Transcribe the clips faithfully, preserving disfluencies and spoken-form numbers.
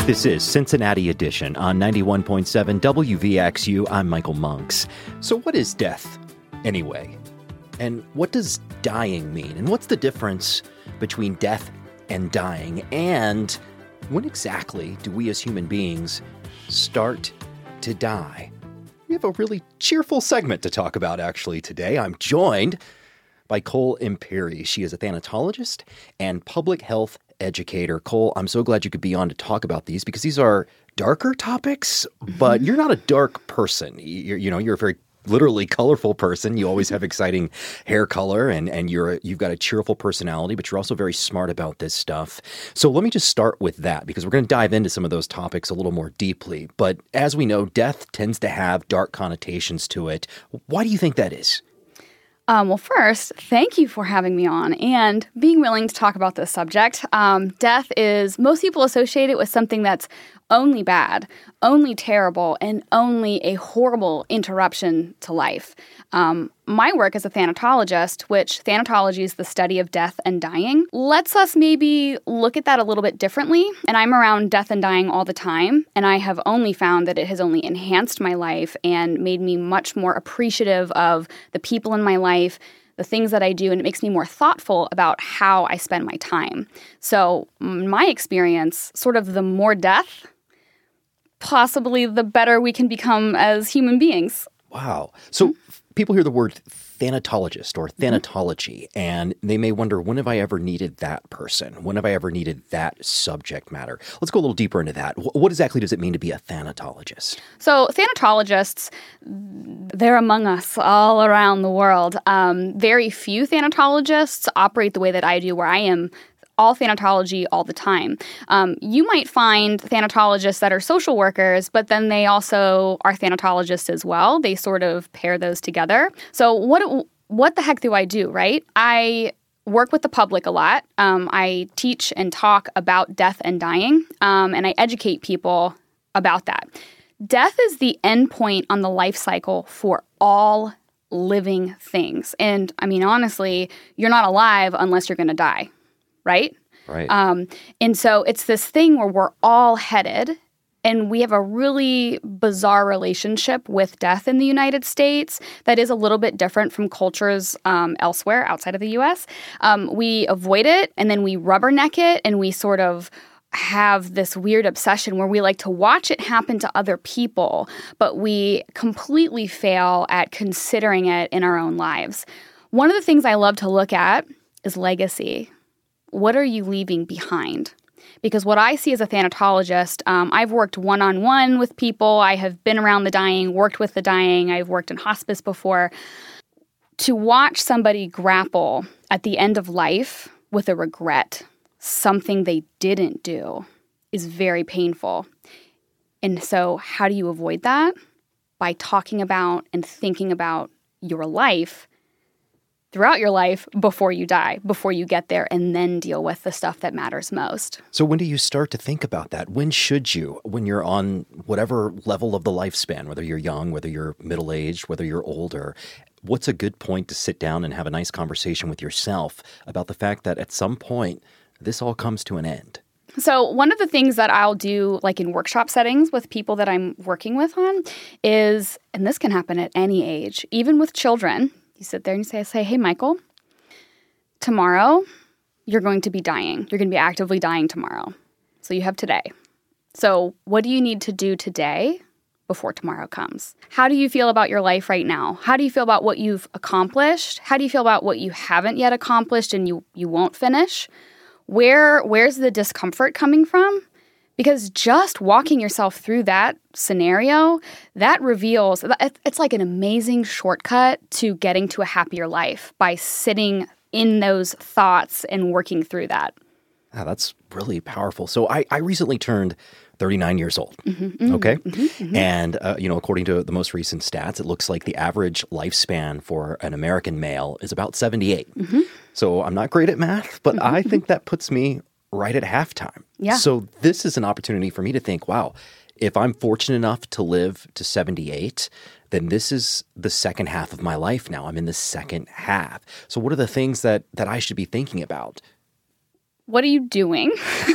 This is Cincinnati Edition on ninety-one point seven W V X U. I'm Michael Monks. So what is death, anyway? And what does dying mean? And what's the difference between death and dying? And when exactly do we as human beings start to die? We have a really cheerful segment to talk about, actually, today. I'm joined by Cole Imperi. She is a thanatologist and public health educator. Cole, I'm so glad you could be on to talk about these because these are darker topics, but you're not a dark person. You're, you know, you're a very literally colorful person. You always have exciting hair color and, and you're a, you've got a cheerful personality, but you're also very smart about this stuff. So let me just start with that because we're going to dive into some of those topics a little more deeply. But as we know, death tends to have dark connotations to it. Why do you think that is? Um, well, first, thank you for having me on and being willing to talk about this subject. Um, death is, most people associate it with something that's only bad, only terrible, and only a horrible interruption to life. Um, my work as a thanatologist, which thanatology is the study of death and dying, lets us maybe look at that a little bit differently. And I'm around death and dying all the time, and I have only found that it has only enhanced my life and made me much more appreciative of the people in my life, the things that I do, and it makes me more thoughtful about how I spend my time. So my experience, sort of the more death, possibly the better we can become as human beings. Wow. So mm-hmm. people hear the word thanatologist or thanatology, mm-hmm. and they may wonder, when have I ever needed that person? When have I ever needed that subject matter? Let's go a little deeper into that. What exactly does it mean to be a thanatologist? So thanatologists, they're among us all around the world. Um, very few thanatologists operate the way that I do, where I am all thanatology all the time. Um, you might find thanatologists that are social workers, but then they also are thanatologists as well. They sort of pair those together. So what what the heck do I do, right? I work with the public a lot. Um, I teach and talk about death and dying, um, and I educate people about that. Death is the end point on the life cycle for all living things. And I mean, honestly, you're not alive unless you're going to die. Right? Right. Um, and so it's this thing where we're all headed, and we have a really bizarre relationship with death in the United States that is a little bit different from cultures um, elsewhere outside of the U S. Um, we avoid it, and then we rubberneck it, and we sort of have this weird obsession where we like to watch it happen to other people, but we completely fail at considering it in our own lives. One of the things I love to look at is legacy. What are you leaving behind? Because what I see as a thanatologist, um, I've worked one-on-one with people. I have been around the dying, worked with the dying. I've worked in hospice before. To watch somebody grapple at the end of life with a regret, something they didn't do, is very painful. And so how do you avoid that? By talking about and thinking about your life throughout your life before you die, before you get there, and then deal with the stuff that matters most. So when do you start to think about that? When should you? When you're on whatever level of the lifespan, whether you're young, whether you're middle-aged, whether you're older, what's a good point to sit down and have a nice conversation with yourself about the fact that at some point, this all comes to an end? So one of the things that I'll do, like in workshop settings with people that I'm working with on, is, and this can happen at any age, even with children. You sit there and you say, say, hey, Michael, tomorrow you're going to be dying. You're going to be actively dying tomorrow. So you have today. So what do you need to do today before tomorrow comes? How do you feel about your life right now? How do you feel about what you've accomplished? How do you feel about what you haven't yet accomplished and you, you won't finish? Where Where's the discomfort coming from? Because just walking yourself through that scenario, that reveals, it's like an amazing shortcut to getting to a happier life by sitting in those thoughts and working through that. Ah, that's really powerful. So I, I recently turned thirty-nine years old, mm-hmm, mm-hmm, okay? Mm-hmm, mm-hmm. And, uh, you know, according to the most recent stats, it looks like the average lifespan for an American male is about seventy-eight. Mm-hmm. So I'm not great at math, but mm-hmm. I think that puts me right at halftime. Yeah. So this is an opportunity for me to think, wow, if I'm fortunate enough to live to seventy-eight, then this is the second half of my life now. I'm in the second half. So what are the things that that I should be thinking about? what are you doing?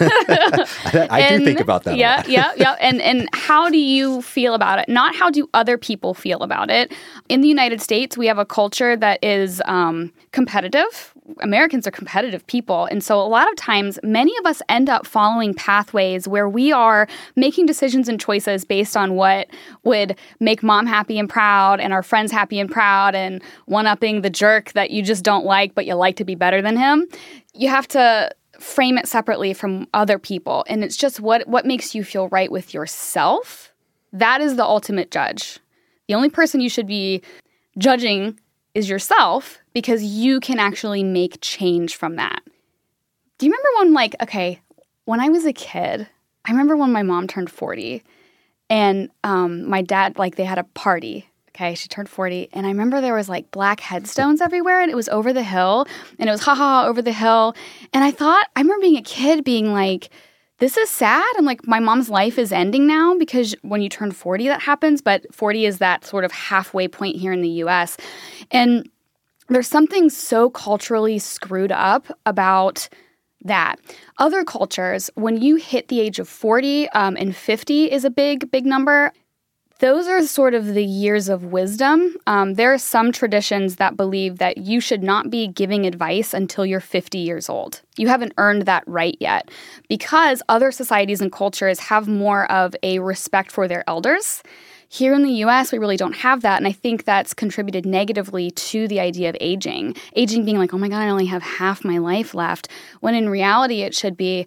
I, I and, do think about that. Yeah, yeah, yeah. And and how do you feel about it? Not how do other people feel about it. In the United States, we have a culture that is um, competitive. Americans are competitive people. And so a lot of times, many of us end up following pathways where we are making decisions and choices based on what would make mom happy and proud and our friends happy and proud and one-upping the jerk that you just don't like, but you like to be better than him. You have to frame it separately from other people. And it's just what, what makes you feel right with yourself. That is the ultimate judge. The only person you should be judging is yourself, because you can actually make change from that. Do you remember when, like, okay, when I was a kid, I remember when my mom turned forty and um, my dad, like, they had a party. Okay, she turned forty, and I remember there was, like, black headstones everywhere, and it was over the hill, and it was ha-ha over the hill, and I thought, I remember being a kid being like, this is sad, and, like, my mom's life is ending now, because when you turn forty, that happens, but forty is that sort of halfway point here in the U S, and there's something so culturally screwed up about that. Other cultures, when you hit the age of forty, um, and fifty is a big, big number, those are sort of the years of wisdom. Um, there are some traditions that believe that you should not be giving advice until you're fifty years old. You haven't earned that right yet, because other societies and cultures have more of a respect for their elders. Here in the U S, we really don't have that, and I think that's contributed negatively to the idea of aging. Aging being like, oh my God, I only have half my life left, when in reality it should be,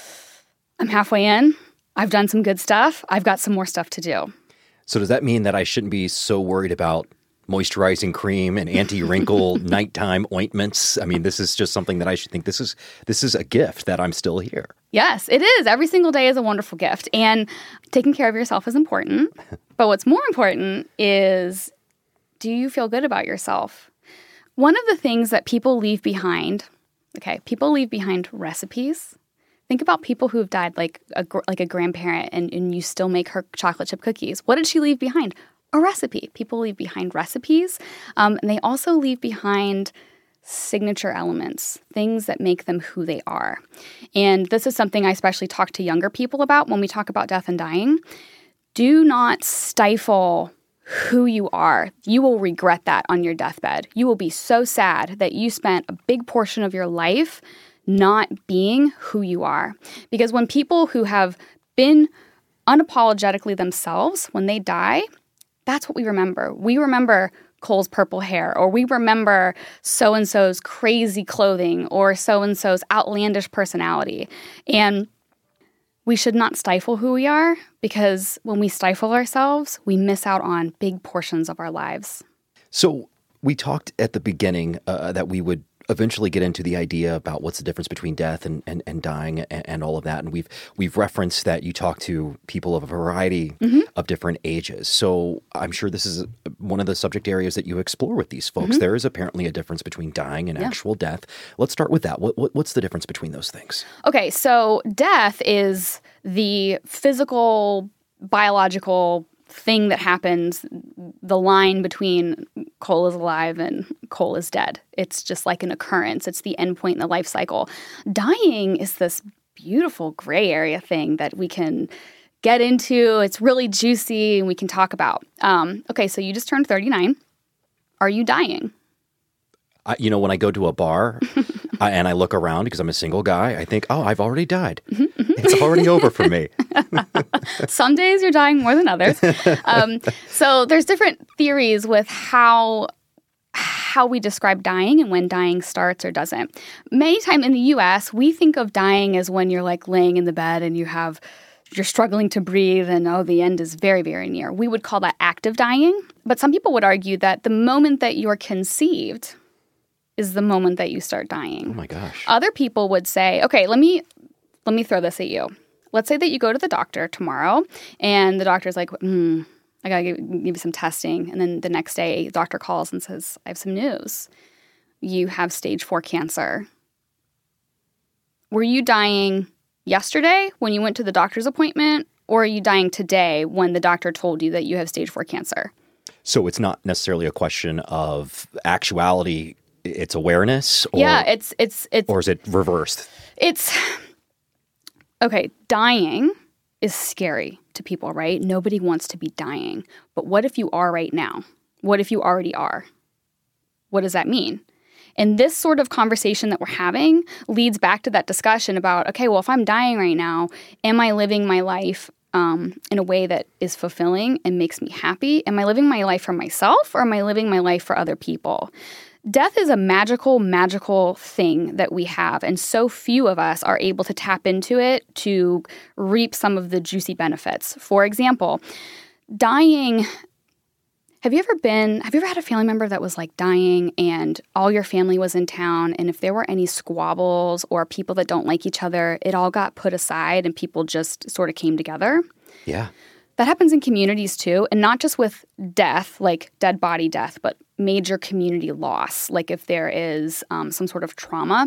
I'm halfway in, I've done some good stuff, I've got some more stuff to do. So does that mean that I shouldn't be so worried about moisturizing cream and anti-wrinkle nighttime ointments? I mean, this is just something that I should think this is this is a gift that I'm still here. Yes, it is. Every single day is a wonderful gift. And taking care of yourself is important. But what's more important is, do you feel good about yourself? One of the things that people leave behind, okay, people leave behind recipes. Think about people who have died, like a, like a grandparent, and, and you still make her chocolate chip cookies. What did she leave behind? A recipe. People leave behind recipes, um, and they also leave behind signature elements, things that make them who they are. And this is something I especially talk to younger people about when we talk about death and dying. Do not stifle who you are. You will regret that on your deathbed. You will be so sad that you spent a big portion of your life not being who you are. Because when people who have been unapologetically themselves, when they die, that's what we remember. We remember Cole's purple hair, or we remember so-and-so's crazy clothing, or so-and-so's outlandish personality. And we should not stifle who we are, because when we stifle ourselves, we miss out on big portions of our lives. So we talked at the beginning uh, that we would eventually get into the idea about what's the difference between death and, and, and dying and, and all of that. And we've we've referenced that you talk to people of a variety mm-hmm. of different ages. So I'm sure this is one of the subject areas that you explore with these folks. Mm-hmm. There is apparently a difference between dying and yeah. actual death. Let's start with that. What, what What's the difference between those things? Okay, so death is the physical, biological thing that happens, the line between Cole is alive and Cole is dead. It's just like an occurrence. It's the end point in the life cycle. Dying is this beautiful gray area thing that we can get into. It's really juicy and we can talk about. Um, okay, so you just turned thirty-nine. Are you dying? I, you know, when I go to a bar I, and I look around because I'm a single guy, I think, oh, I've already died. Mm-hmm, mm-hmm. It's already over for me. Some days you're dying more than others. Um, so there's different theories with how how we describe dying and when dying starts or doesn't. Many times in the U S, we think of dying as when you're like laying in the bed and you have you're struggling to breathe and, oh, the end is very, very near. We would call that active dying. But some people would argue that the moment that you're conceived is the moment that you start dying. Oh my gosh. Other people would say, okay, let me let me throw this at you. Let's say that you go to the doctor tomorrow and the doctor's like, hmm, I got to give, give you some testing. And then the next day, the doctor calls and says, I have some news. You have stage four cancer. Were you dying yesterday when you went to the doctor's appointment, or are you dying today when the doctor told you that you have stage four cancer? So it's not necessarily a question of actuality it's awareness? Or, yeah, it's it's it's or is it reversed? It's okay. Dying is scary to people, right? Nobody wants to be dying. But what if you are right now? What if you already are? What does that mean? And this sort of conversation that we're having leads back to that discussion about, okay, well, if I'm dying right now, am I living my life um, in a way that is fulfilling and makes me happy? Am I living my life for myself, or am I living my life for other people? Death is a magical, magical thing that we have, and so few of us are able to tap into it to reap some of the juicy benefits. For example, dying... Have you ever been, have you ever had a family member that was like dying and all your family was in town, and if there were any squabbles or people that don't like each other, it all got put aside and people just sort of came together? Yeah. That happens in communities too, and not just with death, like dead body death, but major community loss, like if there is um, some sort of trauma.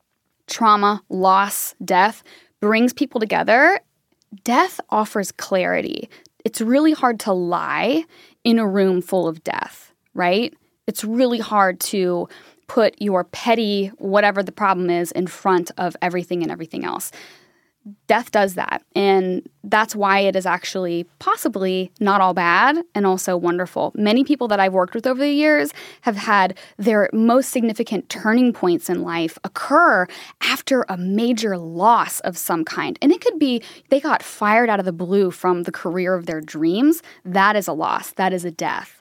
Trauma, loss, death brings people together. Death offers clarity. It's really hard to lie in a room full of death, right? It's really hard to put your petty, whatever the problem is, in front of everything and everything else. Death does that. And that's why it is actually possibly not all bad and also wonderful. Many people that I've worked with over the years have had their most significant turning points in life occur after a major loss of some kind. And it could be they got fired out of the blue from the career of their dreams. That is a loss. That is a death.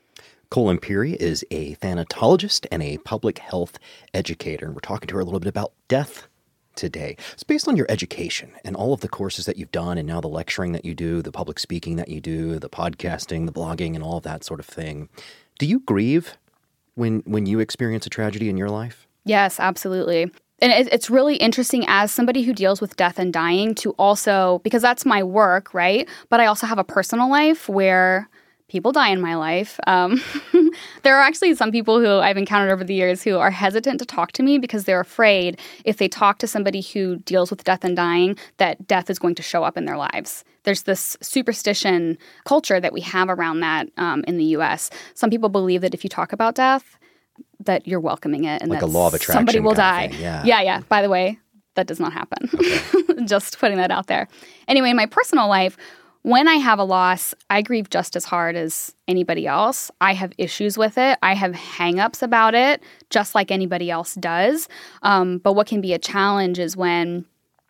Cole Imperi is a thanatologist and a public health educator. And we're talking to her a little bit about death today. It's based on your education and all of the courses that you've done, and now the lecturing that you do, the public speaking that you do, the podcasting, the blogging, and all of that sort of thing. Do you grieve when when you experience a tragedy in your life? Yes, absolutely. And it's really interesting as somebody who deals with death and dying to also, because that's my work, right? But I also have a personal life where people die in my life. Um, there are actually some people who I've encountered over the years who are hesitant to talk to me because they're afraid if they talk to somebody who deals with death and dying, that death is going to show up in their lives. There's this superstition culture that we have around that um, in the U S. Some people believe that if you talk about death, that you're welcoming it and like that a law of attraction somebody will die. Thing, yeah. yeah, yeah. By the way, that does not happen. Okay. Just putting that out there. Anyway, in my personal life, when I have a loss, I grieve just as hard as anybody else. I have issues with it. I have hang-ups about it, just like anybody else does. Um, but what can be a challenge is when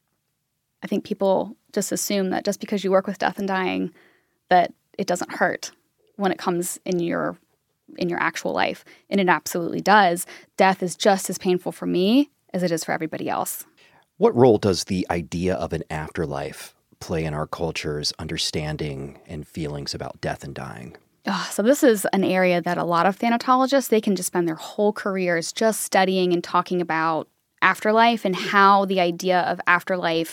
I think people just assume that just because you work with death and dying, that it doesn't hurt when it comes in your in your actual life. And it absolutely does. Death is just as painful for me as it is for everybody else. What role does the idea of an afterlife play in our culture's understanding and feelings about death and dying? Oh, so this is an area that a lot of thanatologists, they can just spend their whole careers just studying and talking about afterlife and how the idea of afterlife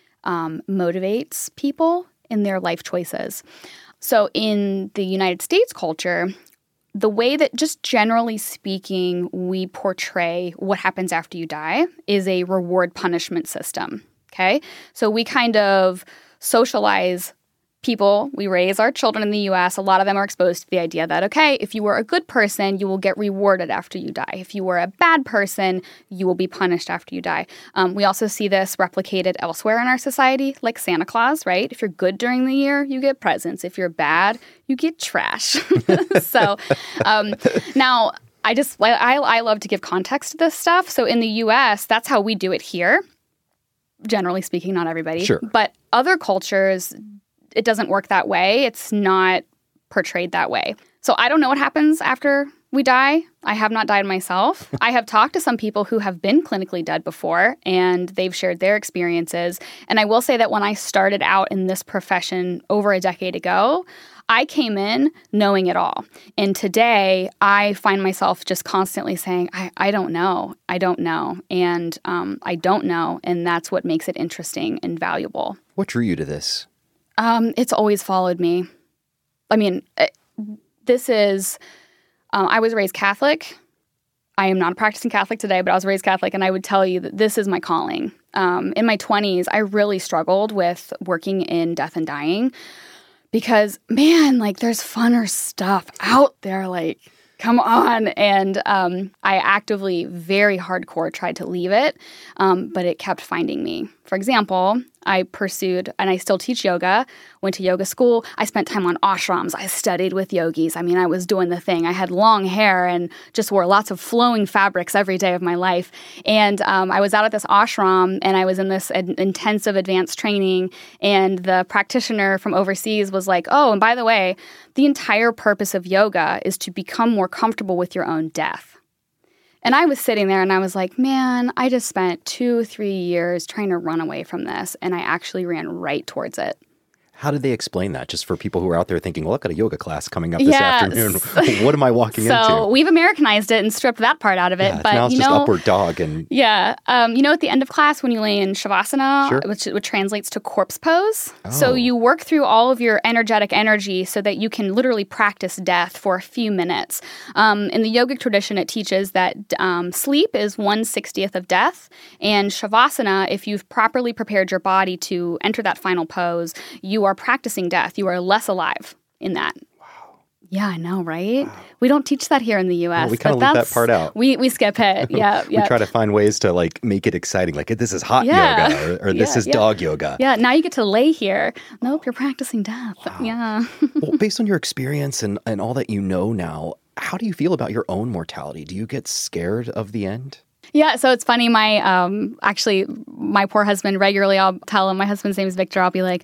um, motivates people in their life choices. So in the United States culture, the way that just generally speaking we portray what happens after you die is a reward punishment system. Okay, so we kind of socialize people. We raise our children in the U S. A lot of them are exposed to the idea that, okay, if you were a good person, you will get rewarded after you die. If you were a bad person, you will be punished after you die. Um, we also see this replicated elsewhere in our society, like Santa Claus, right? If you're good during the year, you get presents. If you're bad, you get trash. so um, now I just, I, I love to give context to this stuff. So in the U S, that's how we do it here. Generally speaking, not everybody. Sure. But other cultures, it doesn't work that way. It's not portrayed that way. So I don't know what happens after we die. I have not died myself. I have talked to some people who have been clinically dead before, and they've shared their experiences. And I will say that when I started out in this profession over a decade ago, I came in knowing it all. And today, I find myself just constantly saying, I, I don't know. I don't know. And um, I don't know. And that's what makes it interesting and valuable. What drew you to this? Um, it's always followed me. I mean, it, this is, um, I was raised Catholic. I am not a practicing Catholic today, but I was raised Catholic, and I would tell you that this is my calling. Um, in my twenties, I really struggled with working in death and dying because, man, like there's funner stuff out there. Like come on. And um, I actively, very hardcore, tried to leave it, um, but it kept finding me. For example, I pursued, and I still teach yoga, went to yoga school. I spent time on ashrams. I studied with yogis. I mean, I was doing the thing. I had long hair and just wore lots of flowing fabrics every day of my life. And um, I was out at this ashram, and I was in this ad- intensive advanced training, and the practitioner from overseas was like, oh, and by the way, the entire purpose of yoga is to become more comfortable with your own death. And I was sitting there and I was like, man, I just spent two, three years trying to run away from this, and I actually ran right towards it. How did they explain that? Just for people who are out there thinking, well, I've got a yoga class coming up this yes. afternoon. What am I walking so into? So we've Americanized it and stripped that part out of it. Yeah, but now it's you just know, upward dog. And yeah. Um, you know, at the end of class when you lay in Shavasana, sure. which, which translates to corpse pose. Oh. So you work through all of your energetic energy so that you can literally practice death for a few minutes. Um, in the yogic tradition, it teaches that um, sleep is one sixtieth of death. And Shavasana, if you've properly prepared your body to enter that final pose, you are practicing death. You are less alive in that. Wow. Yeah, I know, right? Wow. We don't teach that here in the U S. Well, we kind of leave that part out. We we skip it. Yeah, we yeah. try to find ways to like make it exciting. Like this is hot yeah. yoga or, or this yeah, is yeah. dog yoga. Yeah, now you get to lay here. Nope, you're practicing death. Wow. Yeah. Well, based on your experience and, and all that you know now, how do you feel about your own mortality? Do you get scared of the end? Yeah, so it's funny. My um, actually, my poor husband regularly, I'll tell him, my husband's name is Victor. I'll be like,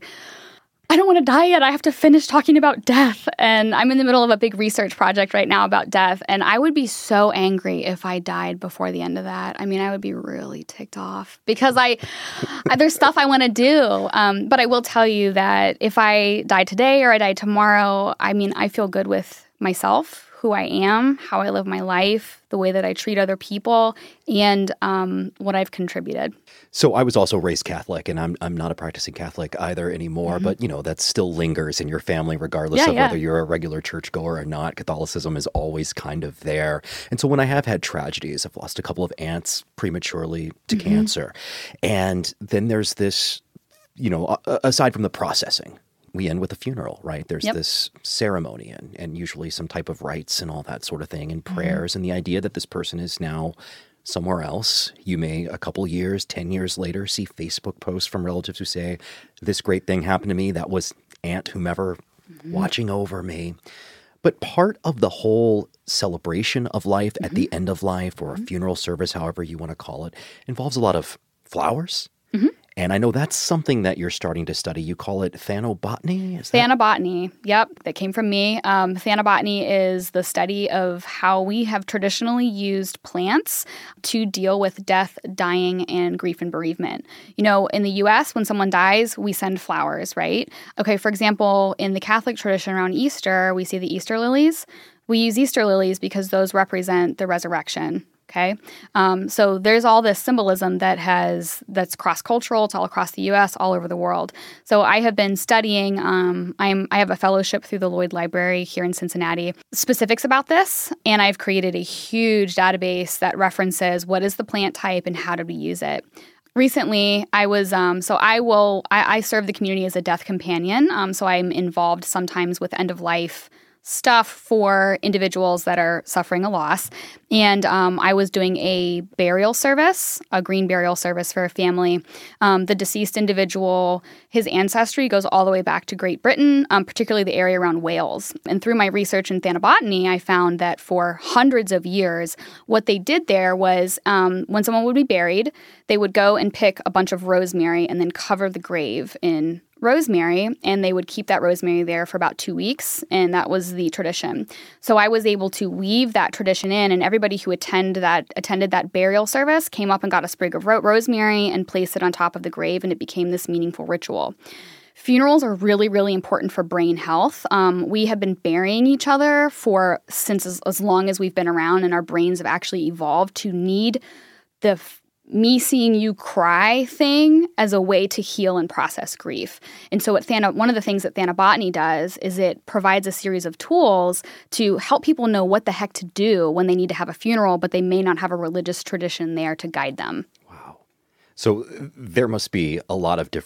I don't want to die yet. I have to finish talking about death. And I'm in the middle of a big research project right now about death. And I would be so angry if I died before the end of that. I mean, I would be really ticked off because I, I there's stuff I want to do. Um, but I will tell you that if I die today or I die tomorrow, I mean, I feel good with myself, who I am, how I live my life, the way that I treat other people, and um, what I've contributed. So I was also raised Catholic, and I'm I'm not a practicing Catholic either anymore, mm-hmm. but, you know, that still lingers in your family regardless yeah, of yeah. whether you're a regular churchgoer or not. Catholicism is always kind of there. And so when I have had tragedies, I've lost a couple of aunts prematurely to mm-hmm. cancer. And then there's this, you know, aside from the processing, we end with a funeral, right? There's yep. this ceremony and, and usually some type of rites and all that sort of thing and prayers mm-hmm. and the idea that this person is now somewhere else. You may, a couple years, ten years later, see Facebook posts from relatives who say, this great thing happened to me. That was Aunt whomever mm-hmm. watching over me. But part of the whole celebration of life mm-hmm. at the end of life or a funeral service, however you want to call it, involves a lot of flowers. Mm-hmm. And I know that's something that you're starting to study. You call it thanobotany? Is that... Thanobotany. Yep, that came from me. Um, thanobotany is the study of how we have traditionally used plants to deal with death, dying, and grief and bereavement. You know, in the U S, when someone dies, we send flowers, right? Okay, for example, in the Catholic tradition around Easter, we see the Easter lilies. We use Easter lilies because those represent the resurrection. Okay, um, so there's all this symbolism that has that's cross-cultural. It's all across the U S, all over the world. So I have been studying. Um, I'm I have a fellowship through the Lloyd Library here in Cincinnati. Specifics about this, and I've created a huge database that references what is the plant type and how did we use it. Recently, I was, um, so I will, I, I serve the community as a death companion. Um, so I'm involved sometimes with end-of-life stuff for individuals that are suffering a loss. And um, I was doing a burial service, a green burial service for a family. Um, the deceased individual, his ancestry goes all the way back to Great Britain, um, particularly the area around Wales. And through my research in thanobotany, I found that for hundreds of years, what they did there was um, when someone would be buried, they would go and pick a bunch of rosemary and then cover the grave in rosemary, and they would keep that rosemary there for about two weeks, and that was the tradition. So I was able to weave that tradition in, and everybody who attend that attended that burial service came up and got a sprig of ro- rosemary and placed it on top of the grave, and it became this meaningful ritual. Funerals are really, really important for brain health. Um, we have been burying each other for since as, as long as we've been around, and our brains have actually evolved to need the f- me seeing you cry thing as a way to heal and process grief. And so what Thano, one of the things that thanobotany does is it provides a series of tools to help people know what the heck to do when they need to have a funeral, but they may not have a religious tradition there to guide them. Wow. So there must be a lot of different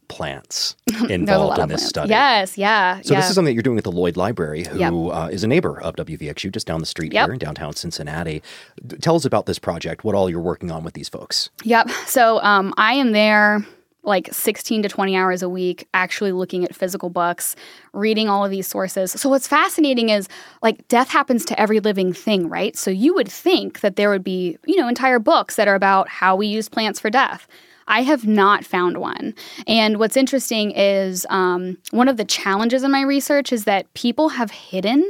plants involved in this plants. study. Yes, yeah. So yeah. this is something that you're doing at the Lloyd Library, who Yep. uh, is a neighbor of W V X U, just down the street Yep. here in downtown Cincinnati. D- Tell us about this project, what all you're working on with these folks. Yep. So um, I am there like sixteen to twenty hours a week, actually looking at physical books, reading all of these sources. So what's fascinating is like death happens to every living thing, right? So you would think that there would be, you know, entire books that are about how we use plants for death. I have not found one. And what's interesting is um, one of the challenges in my research is that people have hidden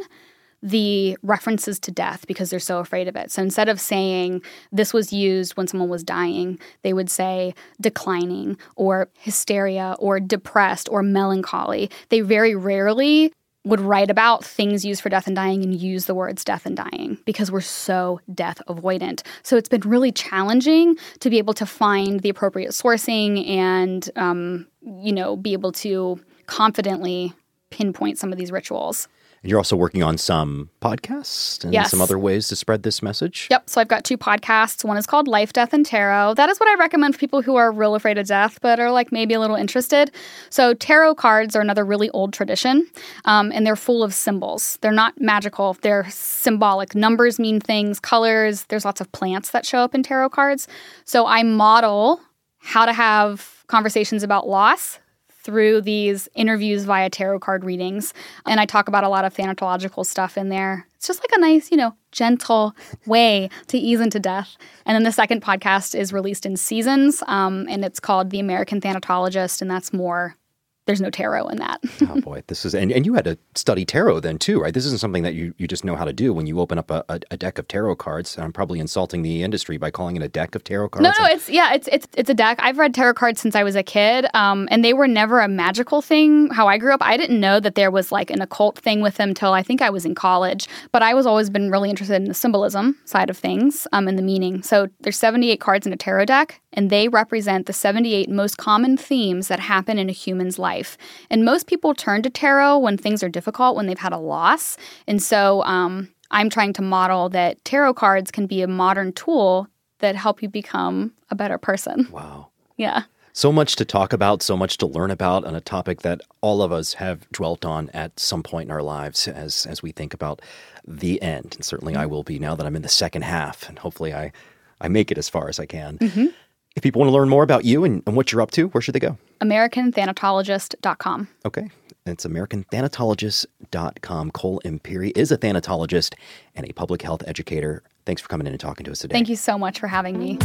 the references to death because they're so afraid of it. So instead of saying this was used when someone was dying, they would say declining or hysteria or depressed or melancholy. They very rarely would write about things used for death and dying and use the words death and dying because we're so death avoidant. So it's been really challenging to be able to find the appropriate sourcing and, um, you know, be able to confidently pinpoint some of these rituals. And you're also working on some podcasts and Yes. some other ways to spread this message? Yep. So I've got two podcasts. One is called Life, Death, and Tarot. That is what I recommend for people who are real afraid of death, but are like maybe a little interested. So tarot cards are another really old tradition, um, and they're full of symbols. They're not magical. They're symbolic. Numbers mean things, colors. There's lots of plants that show up in tarot cards. So I model how to have conversations about loss through these interviews via tarot card readings. And I talk about a lot of thanatological stuff in there. It's just like a nice, you know, gentle way to ease into death. And then the second podcast is released in seasons, um, and it's called The American Thanatologist, and that's more... There's no tarot in that. Oh, boy. This is, and, and you had to study tarot then, too, right? This isn't something that you, you just know how to do when you open up a, a, a deck of tarot cards. I'm probably insulting the industry by calling it a deck of tarot cards. No, no, it's, yeah, it's it's it's a deck. I've read tarot cards since I was a kid, um, and they were never a magical thing. How I grew up, I didn't know that there was like an occult thing with them till I think I was in college. But I was always been really interested in the symbolism side of things um, and the meaning. So there's seventy-eight cards in a tarot deck, and they represent the seventy-eight most common themes that happen in a human's life. And most Most people turn to tarot when things are difficult, when they've had a loss. And so um, I'm trying to model that tarot cards can be a modern tool that help you become a better person. Wow. Yeah. So much to talk about, so much to learn about on a topic that all of us have dwelt on at some point in our lives as as we think about the end. And certainly I will be now that I'm in the second half, and hopefully I, I make it as far as I can. Mm-hmm. If people want to learn more about you and, and what you're up to, where should they go? American Thanatologist dot com. Okay. It's American Thanatologist dot com. Cole Imperi is a thanatologist and a public health educator. Thanks for coming in and talking to us today. Thank you so much for having me.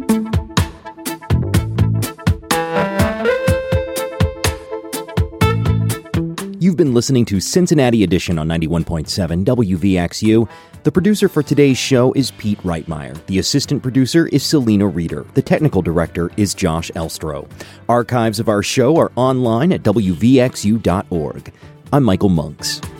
You've been listening to Cincinnati Edition on ninety-one point seven W V X U. The producer for today's show is Pete Reitmeyer. The assistant producer is Selena Reeder. The technical director is Josh Elstro. Archives of our show are online at W V X U dot org. I'm Michael Monks.